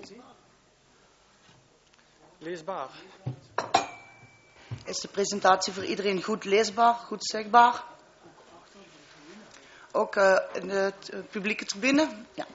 Leesbaar. Is de presentatie voor iedereen goed leesbaar, goed zichtbaar? Ook in de publieke tribune? Ja.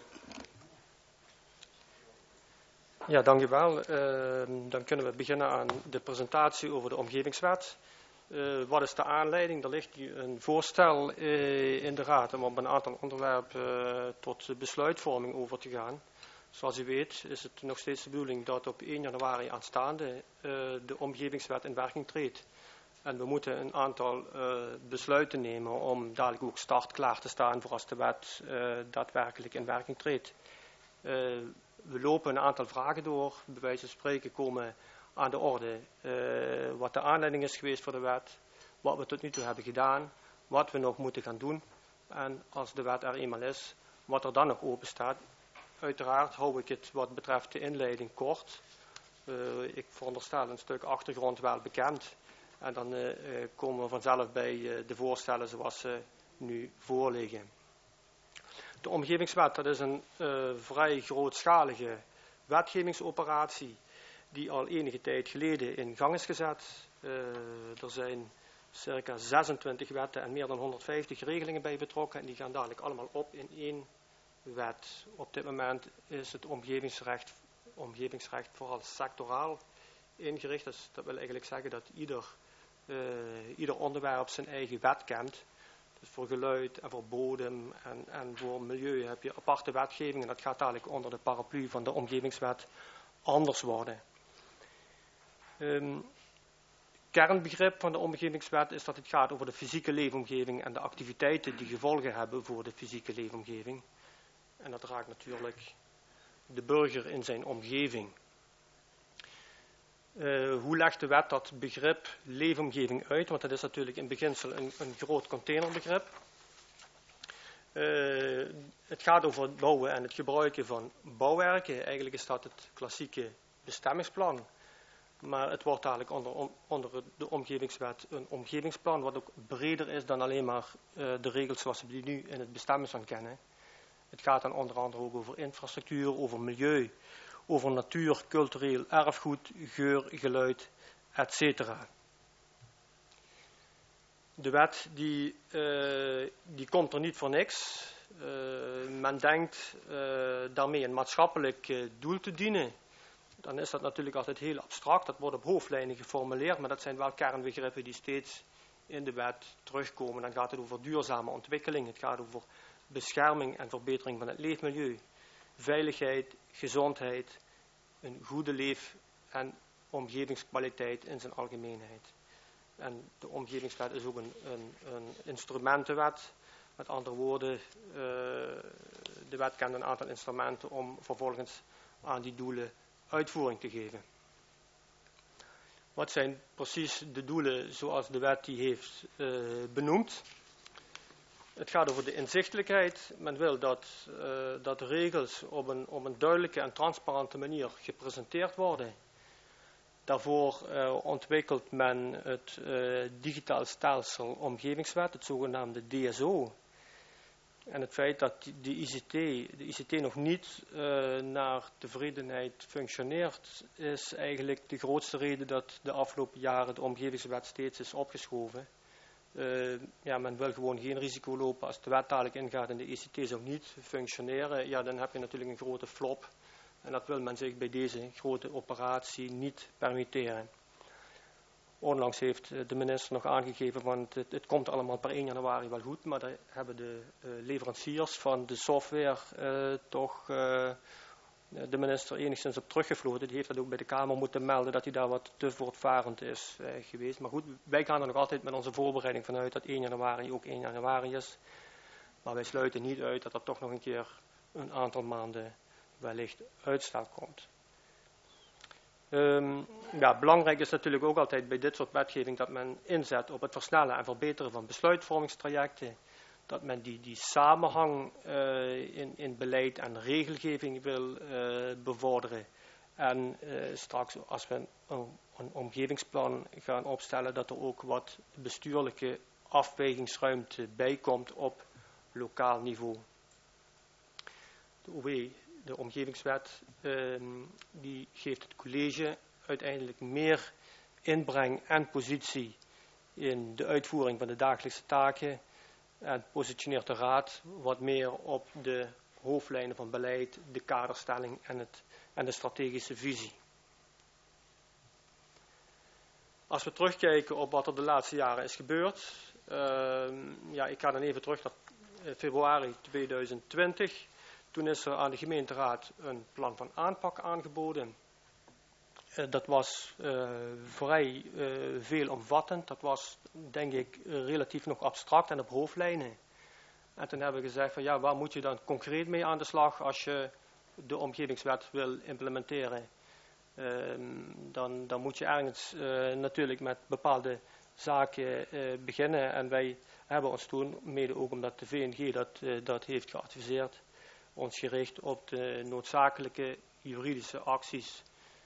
Ja, dank u wel. Dan kunnen we beginnen aan de presentatie over de omgevingswet. Wat is de aanleiding? Er ligt hier een voorstel in de Raad om op een aantal onderwerpen tot besluitvorming over te gaan. Zoals u weet is het nog steeds de bedoeling dat op 1 januari aanstaande de omgevingswet in werking treedt. En we moeten een aantal besluiten nemen om dadelijk ook startklaar te staan voor als de wet daadwerkelijk in werking treedt. We lopen een aantal vragen door, bij wijze van spreken komen aan de orde wat de aanleiding is geweest voor de wet, wat we tot nu toe hebben gedaan, wat we nog moeten gaan doen en als de wet er eenmaal is, wat er dan nog open staat. Uiteraard hou ik het wat betreft de inleiding kort. Ik veronderstel een stuk achtergrond wel bekend en dan komen we vanzelf bij de voorstellen zoals ze nu voorliggen. De omgevingswet, dat is een vrij grootschalige wetgevingsoperatie die al enige tijd geleden in gang is gezet. Er zijn circa 26 wetten en meer dan 150 regelingen bij betrokken en die gaan dadelijk allemaal op in één wet. Op dit moment is het omgevingsrecht vooral sectoraal ingericht. Dus dat wil eigenlijk zeggen dat ieder onderwerp zijn eigen wet kent. Dus voor geluid en voor bodem en voor milieu heb je aparte wetgeving en dat gaat dadelijk onder de paraplu van de omgevingswet anders worden. Kernbegrip van de omgevingswet is dat het gaat over de fysieke leefomgeving en de activiteiten die gevolgen hebben voor de fysieke leefomgeving. En dat raakt natuurlijk de burger in zijn omgeving. Hoe legt de wet dat begrip leefomgeving uit? Want dat is natuurlijk in beginsel een groot containerbegrip. Het gaat over het bouwen en het gebruiken van bouwwerken. Eigenlijk is dat het klassieke bestemmingsplan. Maar het wordt eigenlijk onder de omgevingswet een omgevingsplan wat ook breder is dan alleen maar de regels zoals we die nu in het bestemmingsplan kennen. Het gaat dan onder andere ook over infrastructuur, over milieu, over natuur, cultureel erfgoed, geur, geluid, etc. De wet die komt er niet voor niks. Men denkt daarmee een maatschappelijk doel te dienen. Dan is dat natuurlijk altijd heel abstract. Dat wordt op hoofdlijnen geformuleerd, maar dat zijn wel kernbegrippen die steeds in de wet terugkomen. Dan gaat het over duurzame ontwikkeling. Het gaat over bescherming en verbetering van het leefmilieu. Veiligheid, gezondheid, een goede leef- en omgevingskwaliteit in zijn algemeenheid. En de omgevingswet is ook een instrumentenwet. Met andere woorden, de wet kent een aantal instrumenten om vervolgens aan die doelen uitvoering te geven. Wat zijn precies de doelen zoals de wet die heeft benoemd? Het gaat over de inzichtelijkheid. Men wil dat de regels op een duidelijke en transparante manier gepresenteerd worden. Daarvoor ontwikkelt men het digitaal stelsel omgevingswet, het zogenaamde DSO. En het feit dat de ICT nog niet naar tevredenheid functioneert, is eigenlijk de grootste reden dat de afgelopen jaren de omgevingswet steeds is opgeschoven. Men wil gewoon geen risico lopen als de wet dadelijk ingaat en de ICT zou niet functioneren. Ja, dan heb je natuurlijk een grote flop. En dat wil men zich bij deze grote operatie niet permitteren. Onlangs heeft de minister nog aangegeven, want het komt allemaal per 1 januari wel goed, maar daar hebben de leveranciers van de software toch de minister enigszins op teruggefloten. Die heeft dat ook bij de Kamer moeten melden dat hij daar wat te voortvarend is geweest. Maar goed, wij gaan er nog altijd met onze voorbereiding vanuit dat 1 januari ook 1 januari is. Maar wij sluiten niet uit dat er toch nog een keer een aantal maanden wellicht uitstel komt. Belangrijk is natuurlijk ook altijd bij dit soort wetgeving dat men inzet op het versnellen en verbeteren van besluitvormingstrajecten. Dat men die samenhang in beleid en regelgeving wil bevorderen. En straks als we een omgevingsplan gaan opstellen, dat er ook wat bestuurlijke afwegingsruimte bij komt op lokaal niveau. De OW de omgevingswet, die geeft het college uiteindelijk meer inbreng en positie in de uitvoering van de dagelijkse taken en positioneert de raad wat meer op de hoofdlijnen van beleid, de kaderstelling en de strategische visie. Als we terugkijken op wat er de laatste jaren is gebeurd, ik ga dan even terug naar februari 2020. Toen is er aan de gemeenteraad een plan van aanpak aangeboden. Dat was vrij veelomvattend. Dat was, denk ik, relatief nog abstract en op hoofdlijnen. En toen hebben we gezegd van ja, waar moet je dan concreet mee aan de slag als je de omgevingswet wil implementeren? Dan moet je ergens natuurlijk met bepaalde zaken beginnen. En wij hebben ons toen, mede ook omdat de VNG dat heeft geadviseerd, ons gericht op de noodzakelijke juridische acties.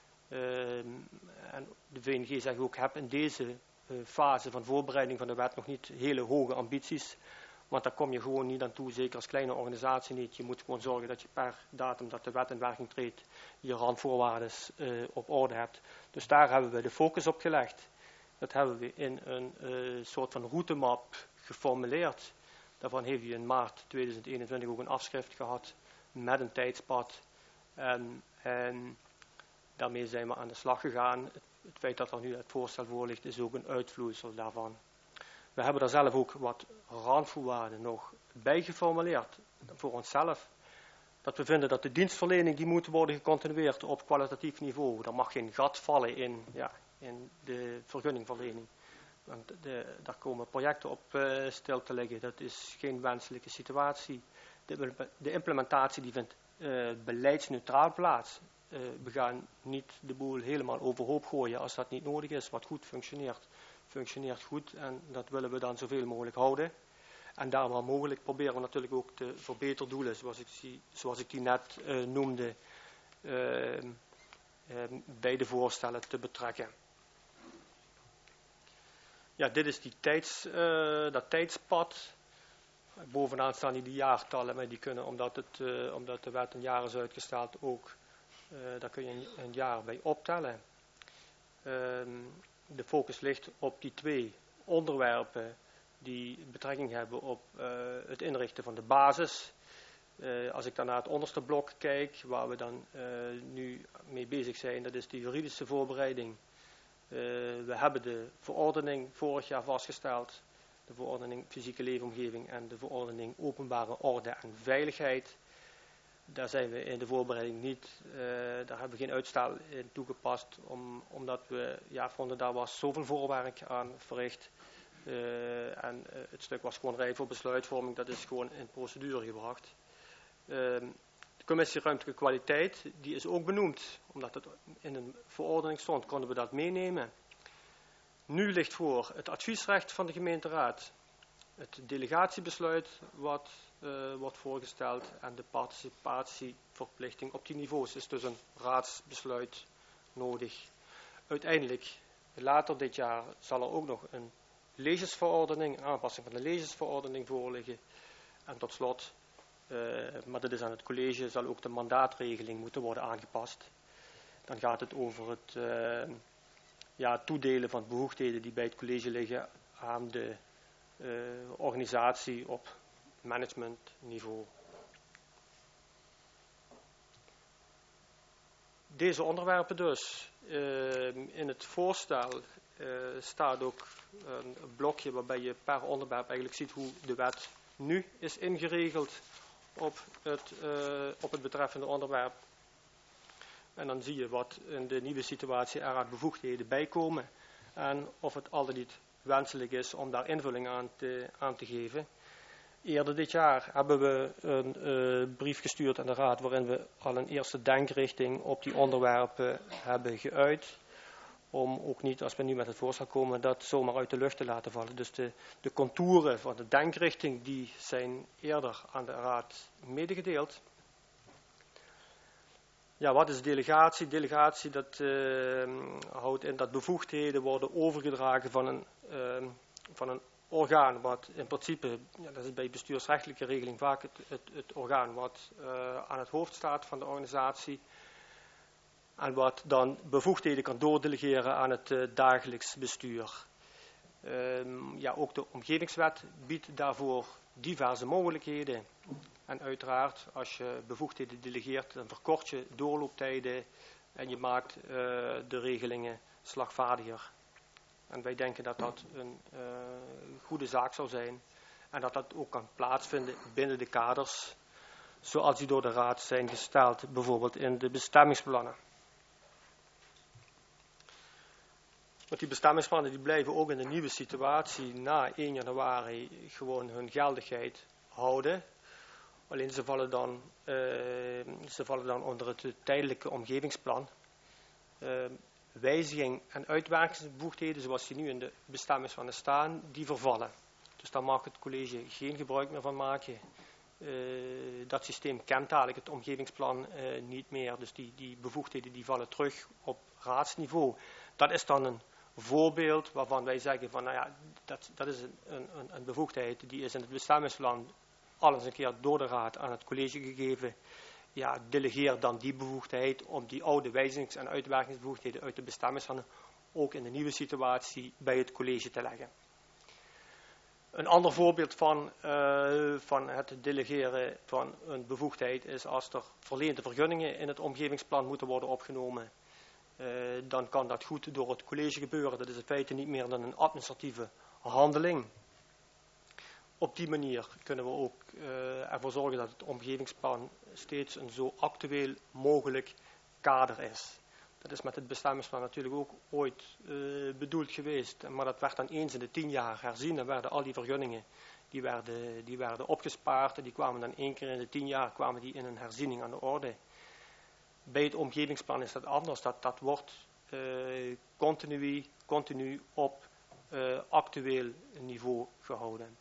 En de VNG zegt ook, heb in deze fase van voorbereiding van de wet nog niet hele hoge ambities. Want daar kom je gewoon niet aan toe, zeker als kleine organisatie niet. Je moet gewoon zorgen dat je per datum dat de wet in werking treedt, je randvoorwaarden op orde hebt. Dus daar hebben we de focus op gelegd. Dat hebben we in een soort van routemap geformuleerd. Daarvan heeft u in maart 2021 ook een afschrift gehad met een tijdspad. En daarmee zijn we aan de slag gegaan. Het feit dat er nu het voorstel voor ligt is ook een uitvloeisel daarvan. We hebben daar zelf ook wat randvoorwaarden nog bij geformuleerd voor onszelf. Dat we vinden dat de dienstverlening die moet worden gecontinueerd op kwalitatief niveau. Er mag geen gat vallen in de vergunningverlening. Want daar komen projecten op stil te liggen. Dat is geen wenselijke situatie. De implementatie die vindt beleidsneutraal plaats. We gaan niet de boel helemaal overhoop gooien als dat niet nodig is. Wat goed functioneert goed en dat willen we dan zoveel mogelijk houden. En daar waar mogelijk proberen we natuurlijk ook de verbeterdoelen, zoals ik die net noemde, bij de voorstellen te betrekken. Ja, dit is dat tijdspad. Bovenaan staan die jaartallen, maar die kunnen, omdat de wet een jaar is uitgesteld, ook, daar kun je een jaar bij optellen. De focus ligt op die twee onderwerpen die betrekking hebben op het inrichten van de basis. Als ik dan naar het onderste blok kijk, waar we dan nu mee bezig zijn, dat is de juridische voorbereiding. We hebben de verordening vorig jaar vastgesteld, de verordening fysieke leefomgeving en de verordening openbare orde en veiligheid. Daar zijn we in de voorbereiding niet, daar hebben we geen uitstel in toegepast, omdat we vonden daar was zoveel voorwerk aan verricht. En het stuk was gewoon rijp voor besluitvorming, dat is gewoon in procedure gebracht. De commissie ruimtelijke kwaliteit, die is ook benoemd, omdat het in een verordening stond, konden we dat meenemen. Nu ligt voor het adviesrecht van de gemeenteraad, het delegatiebesluit wat wordt voorgesteld en de participatieverplichting op die niveaus is dus een raadsbesluit nodig. Uiteindelijk, later dit jaar, zal er ook nog een legesverordening, aanpassing van de legesverordening voorliggen. En tot slot, maar dat is aan het college, zal ook de mandaatregeling moeten worden aangepast. Dan gaat het over het toedelen van bevoegdheden die bij het college liggen aan de organisatie op managementniveau. Deze onderwerpen dus. In het voorstel staat ook een blokje waarbij je per onderwerp eigenlijk ziet hoe de wet nu is ingeregeld op het betreffende onderwerp. En dan zie je wat in de nieuwe situatie er aan bevoegdheden bijkomen en of het al dan niet wenselijk is om daar invulling aan te geven. Eerder dit jaar hebben we een brief gestuurd aan de Raad waarin we al een eerste denkrichting op die onderwerpen hebben geuit. Om ook niet, als we nu met het voorstel komen, dat zomaar uit de lucht te laten vallen. Dus de contouren van de denkrichting die zijn eerder aan de Raad medegedeeld. Ja, wat is delegatie? Delegatie dat houdt in dat bevoegdheden worden overgedragen van een orgaan wat in principe, ja, dat is bij bestuursrechtelijke regeling vaak het orgaan wat aan het hoofd staat van de organisatie en wat dan bevoegdheden kan doordelegeren aan het dagelijks bestuur. Ja, ook de omgevingswet biedt daarvoor diverse mogelijkheden. En uiteraard, als je bevoegdheden delegeert, dan verkort je doorlooptijden en je maakt de regelingen slagvaardiger. En wij denken dat dat een goede zaak zou zijn en dat dat ook kan plaatsvinden binnen de kaders zoals die door de Raad zijn gesteld, bijvoorbeeld in de bestemmingsplannen. Want die bestemmingsplannen die blijven ook in de nieuwe situatie na 1 januari gewoon hun geldigheid houden. Alleen ze vallen dan onder het tijdelijke omgevingsplan. Wijziging en uitwerkingsbevoegdheden zoals die nu in de bestemmingsplannen staan, die vervallen. Dus daar mag het college geen gebruik meer van maken. Dat systeem kent eigenlijk het omgevingsplan niet meer. Dus die bevoegdheden die vallen terug op raadsniveau. Dat is dan een voorbeeld waarvan wij zeggen van, nou ja, dat is een bevoegdheid die is in het bestemmingsplan al eens een keer door de raad aan het college gegeven. Ja, delegeer dan die bevoegdheid om die oude wijzigings- en uitwerkingsbevoegdheden uit de bestemmingsplannen ook in de nieuwe situatie bij het college te leggen. Een ander voorbeeld van het delegeren van een bevoegdheid is als er verleende vergunningen in het omgevingsplan moeten worden opgenomen. Dan kan dat goed door het college gebeuren. Dat is in feite niet meer dan een administratieve handeling. Op die manier kunnen we ook ervoor zorgen dat het omgevingsplan steeds een zo actueel mogelijk kader is. Dat is met het bestemmingsplan natuurlijk ook ooit bedoeld geweest. Maar dat werd dan eens in de 10 jaar herzien. Dan werden al die vergunningen die werden opgespaard. En die kwamen dan 1 keer in de 10 jaar kwamen die in een herziening aan de orde. Bij het omgevingsplan is dat anders. Dat wordt continu op actueel niveau gehouden.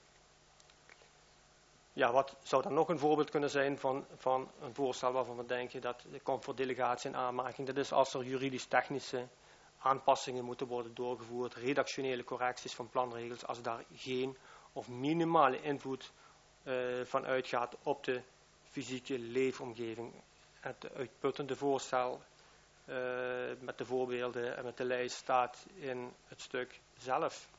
Ja, wat zou dan nog een voorbeeld kunnen zijn van een voorstel waarvan we denken dat komt voor delegatie in aanmerking. Dat is als er juridisch-technische aanpassingen moeten worden doorgevoerd, redactionele correcties van planregels, als daar geen of minimale invloed van uitgaat op de fysieke leefomgeving. Het uitputtende voorstel met de voorbeelden en met de lijst staat in het stuk zelf.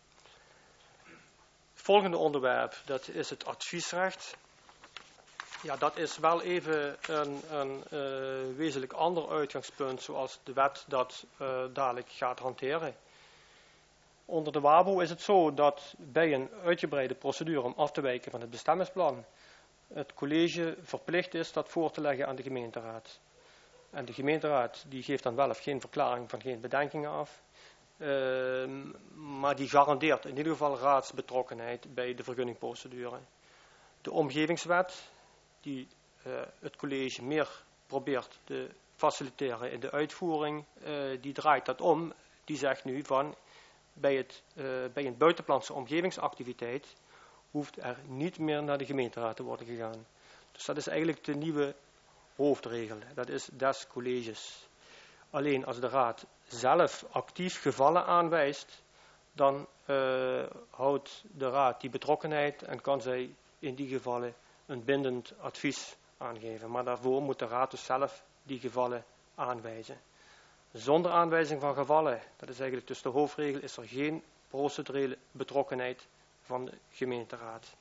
Het volgende onderwerp, dat is het adviesrecht. Ja, dat is wel even een wezenlijk ander uitgangspunt zoals de wet dat dadelijk gaat hanteren. Onder de WABO is het zo dat bij een uitgebreide procedure om af te wijken van het bestemmingsplan het college verplicht is dat voor te leggen aan de gemeenteraad. En de gemeenteraad die geeft dan wel of geen verklaring van geen bedenkingen af. Maar die garandeert in ieder geval raadsbetrokkenheid bij de vergunningprocedure. De omgevingswet, die het college meer probeert te faciliteren in de uitvoering, die draait dat om. Die zegt nu van, bij een buitenplantse omgevingsactiviteit hoeft er niet meer naar de gemeenteraad te worden gegaan. Dus dat is eigenlijk de nieuwe hoofdregel. Dat is des colleges. Alleen als de raad zelf actief gevallen aanwijst, dan houdt de raad die betrokkenheid en kan zij in die gevallen een bindend advies aangeven. Maar daarvoor moet de raad dus zelf die gevallen aanwijzen. Zonder aanwijzing van gevallen, dat is eigenlijk dus de hoofdregel, is er geen procedurele betrokkenheid van de gemeenteraad.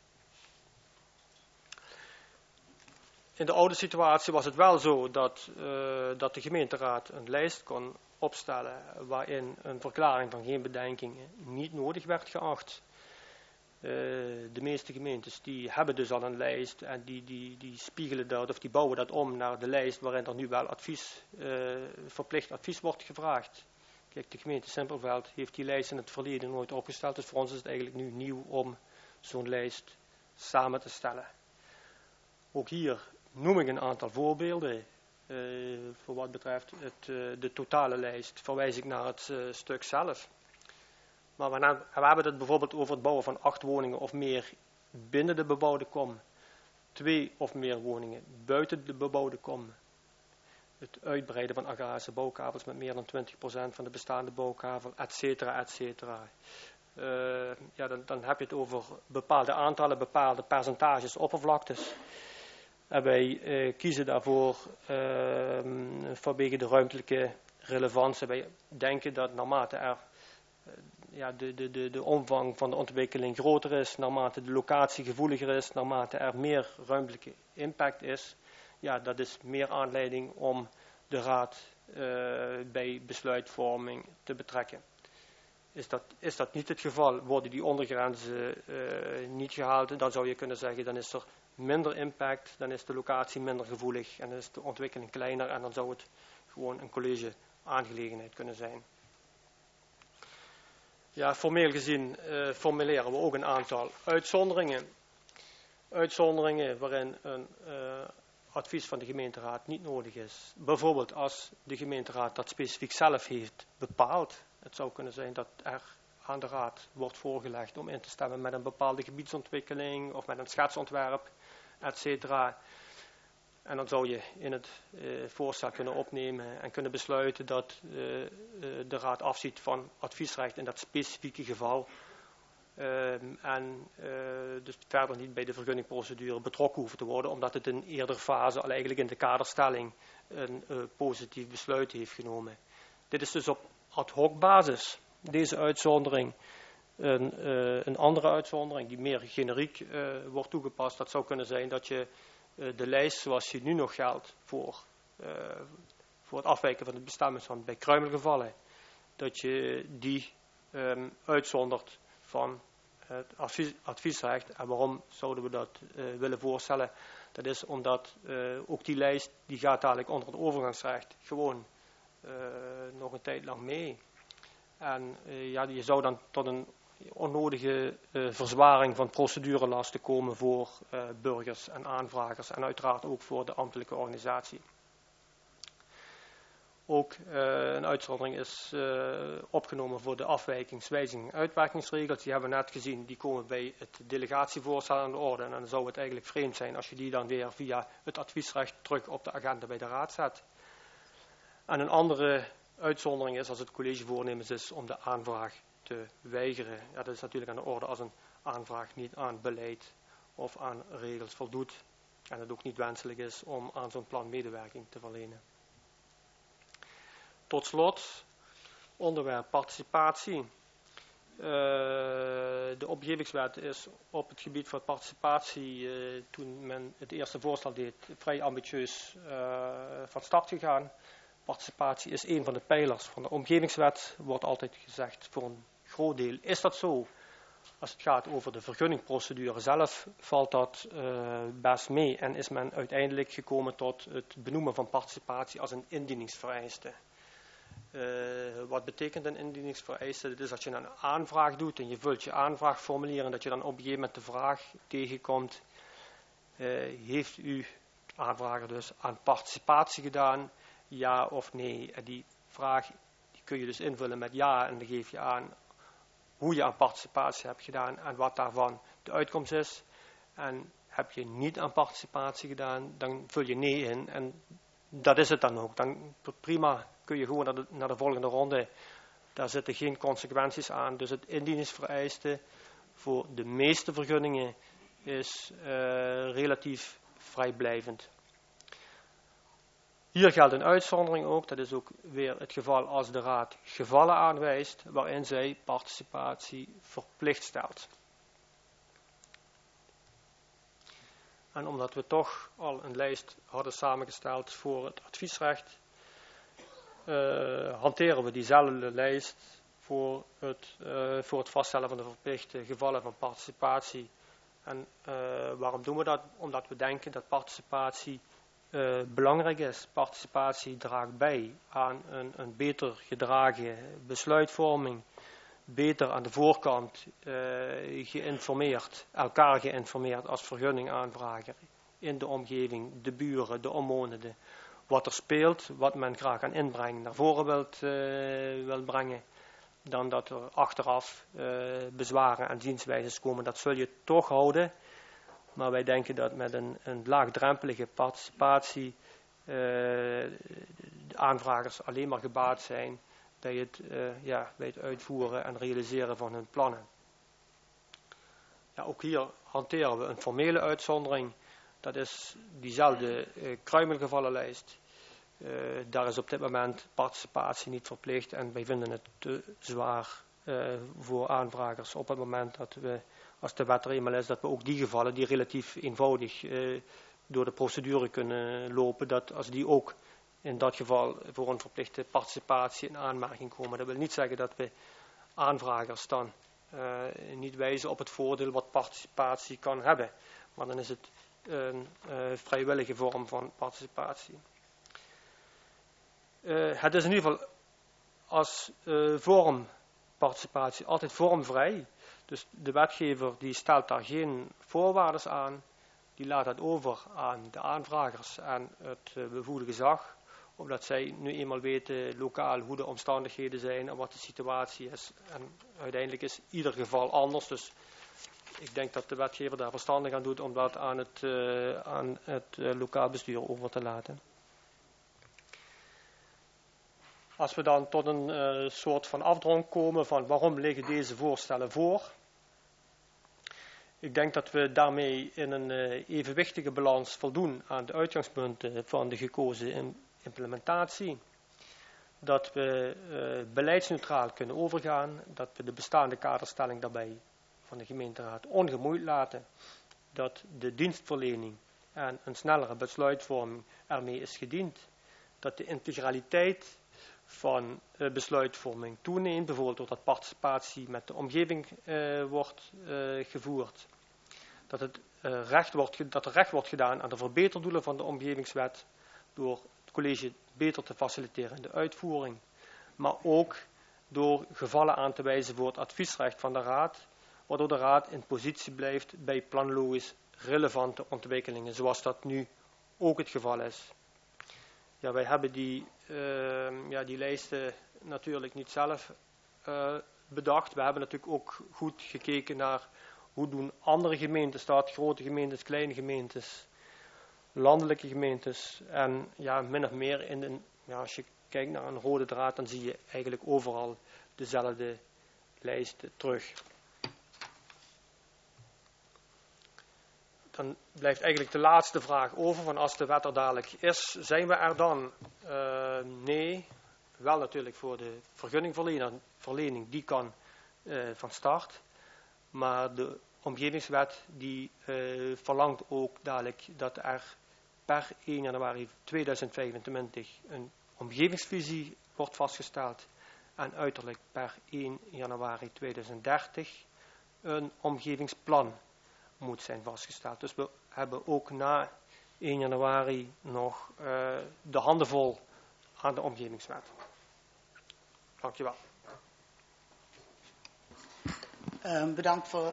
In de oude situatie was het wel zo dat de gemeenteraad een lijst kon opstellen waarin een verklaring van geen bedenkingen niet nodig werd geacht. De meeste gemeentes die hebben dus al een lijst en die spiegelen dat of die bouwen dat om naar de lijst waarin er nu wel verplicht advies wordt gevraagd. Kijk, de gemeente Simpelveld heeft die lijst in het verleden nooit opgesteld, dus voor ons is het eigenlijk nu nieuw om zo'n lijst samen te stellen. Ook hier noem ik een aantal voorbeelden. Voor wat betreft de totale lijst verwijs ik naar het stuk zelf. Maar we hebben het bijvoorbeeld over het bouwen van 8 woningen of meer binnen de bebouwde kom. 2 of meer woningen buiten de bebouwde kom. Het uitbreiden van agrarische bouwkavels met meer dan 20% van de bestaande bouwkavel, et cetera, et cetera. dan heb je het over bepaalde aantallen, bepaalde percentages oppervlaktes. En wij kiezen daarvoor vanwege de ruimtelijke relevantie. Wij denken dat naarmate er de omvang van de ontwikkeling groter is, naarmate de locatie gevoeliger is, naarmate er meer ruimtelijke impact is, dat is meer aanleiding om de raad bij besluitvorming te betrekken. Is dat niet het geval, worden die ondergrenzen niet gehaald, dan zou je kunnen zeggen, dan is er minder impact, dan is de locatie minder gevoelig en dan is de ontwikkeling kleiner en dan zou het gewoon een college aangelegenheid kunnen zijn. Ja, formeel gezien formuleren we ook een aantal uitzonderingen. Uitzonderingen waarin een advies van de gemeenteraad niet nodig is. Bijvoorbeeld als de gemeenteraad dat specifiek zelf heeft bepaald. Het zou kunnen zijn dat er aan de raad wordt voorgelegd om in te stemmen met een bepaalde gebiedsontwikkeling of met een schetsontwerp, etc. En dan zou je in het voorstel kunnen opnemen en kunnen besluiten dat de raad afziet van adviesrecht in dat specifieke geval. Dus verder niet bij de vergunningprocedure betrokken hoeven te worden, omdat het in een eerdere fase al eigenlijk in de kaderstelling een positief besluit heeft genomen. Dit is dus op ad hoc basis, deze uitzondering. Een andere uitzondering die meer generiek wordt toegepast, dat zou kunnen zijn dat je de lijst zoals die nu nog geldt voor het afwijken van de bestemmingsstand bij kruimelgevallen, dat je die uitzondert van het adviesrecht. En waarom zouden we dat willen voorstellen? Dat is omdat ook die lijst, die gaat dadelijk onder het overgangsrecht gewoon nog een tijd lang mee. En je zou dan tot een onnodige verzwaring van procedurelasten komen voor burgers en aanvragers en uiteraard ook voor de ambtelijke organisatie. Ook een uitzondering is opgenomen voor de afwijkingswijziging uitwerkingsregels. Die hebben we net gezien, die komen bij het delegatievoorstel aan de orde. En dan zou het eigenlijk vreemd zijn als je die dan weer via het adviesrecht terug op de agenda bij de raad zet. En een andere uitzondering is als het college voornemens is om de aanvraag te weigeren. Ja, dat is natuurlijk aan de orde als een aanvraag niet aan beleid of aan regels voldoet. En het ook niet wenselijk is om aan zo'n plan medewerking te verlenen. Tot slot, onderwerp participatie. De omgevingswet is op het gebied van participatie, toen men het eerste voorstel deed, vrij ambitieus van start gegaan. Participatie is een van de pijlers van de omgevingswet, wordt altijd gezegd. Voor een groot deel is dat zo. Als het gaat over de vergunningprocedure zelf, valt dat best mee. En is men uiteindelijk gekomen tot het benoemen van participatie als een indieningsvereiste. Wat betekent een indieningsvereiste? Dat is dat je een aanvraag doet en je vult je aanvraagformulier en dat je dan op een gegeven moment de vraag tegenkomt, heeft u, aanvrager dus, aan participatie gedaan, ja of nee? En die vraag die kun je dus invullen met ja en dan geef je aan hoe je aan participatie hebt gedaan en wat daarvan de uitkomst is. En heb je niet aan participatie gedaan, dan vul je nee in en dat is het dan ook. Dan prima, kun je gewoon naar de volgende ronde. Daar zitten geen consequenties aan. Dus het indieningsvereiste voor de meeste vergunningen is relatief vrijblijvend. Hier geldt een uitzondering ook. Dat is ook weer het geval als de raad gevallen aanwijst waarin zij participatie verplicht stelt. En omdat we toch al een lijst hadden samengesteld voor het adviesrecht, hanteren we diezelfde lijst voor het vaststellen van de verplichte gevallen van participatie. En waarom doen we dat? Omdat we denken dat participatie belangrijk is. Participatie draagt bij aan een beter gedragen besluitvorming. Beter aan de voorkant elkaar geïnformeerd als vergunningaanvrager in de omgeving, de buren, de omwonenden. Wat er speelt, wat men graag aan inbreng naar voren wil brengen, dan dat er achteraf bezwaren en zienswijzes komen. Dat zul je toch houden, maar wij denken dat met een laagdrempelige participatie de aanvragers alleen maar gebaat zijn bij het uitvoeren en realiseren van hun plannen. Ja, ook hier hanteren we een formele uitzondering. Dat is diezelfde kruimelgevallenlijst. Daar is op dit moment participatie niet verplicht en wij vinden het te zwaar voor aanvragers op het moment dat we, als de wet er eenmaal is, dat we ook die gevallen die relatief eenvoudig door de procedure kunnen lopen, dat als die ook in dat geval voor een verplichte participatie in aanmerking komen. Dat wil niet zeggen dat we aanvragers dan niet wijzen op het voordeel wat participatie kan hebben. Maar dan is het een vrijwillige vorm van participatie. Het is in ieder geval als vorm participatie altijd vormvrij. Dus de wetgever die stelt daar geen voorwaarden aan. Die laat het over aan de aanvragers en het bevoegde gezag. Omdat zij nu eenmaal weten lokaal hoe de omstandigheden zijn en wat de situatie is. En uiteindelijk is ieder geval anders. Dus ik denk dat de wetgever daar verstandig aan doet om dat aan het lokaal bestuur over te laten. Als we dan tot een soort van afdronk komen van waarom liggen deze voorstellen voor. Ik denk dat we daarmee in een evenwichtige balans voldoen aan de uitgangspunten van de gekozen implementatie. Dat we beleidsneutraal kunnen overgaan. Dat we de bestaande kaderstelling daarbij van de gemeenteraad ongemoeid laten. Dat de dienstverlening en een snellere besluitvorming ermee is gediend. Dat de integraliteit van besluitvorming toeneemt, bijvoorbeeld doordat participatie met de omgeving wordt gevoerd. Dat er recht wordt gedaan aan de verbeterdoelen van de omgevingswet door het college beter te faciliteren in de uitvoering. Maar ook door gevallen aan te wijzen voor het adviesrecht van de raad, waardoor de raad in positie blijft bij planologisch relevante ontwikkelingen, zoals dat nu ook het geval is. Ja, wij hebben die lijsten natuurlijk niet zelf bedacht. We hebben natuurlijk ook goed gekeken naar hoe doen andere gemeentes dat, grote gemeentes, kleine gemeentes, landelijke gemeentes. En ja, min of meer als je kijkt naar een rode draad, dan zie je eigenlijk overal dezelfde lijsten terug. Dan blijft eigenlijk de laatste vraag over, van als de wet er dadelijk is, zijn we er dan? Nee, wel natuurlijk voor de vergunningverlening, die kan van start. Maar de omgevingswet die verlangt ook dadelijk dat er per 1 januari 2025 een omgevingsvisie wordt vastgesteld. En uiterlijk per 1 januari 2030 een omgevingsplan moet zijn vastgesteld. Dus we hebben ook na 1 januari nog de handen vol aan de omgevingswet. Dankjewel. Bedankt voor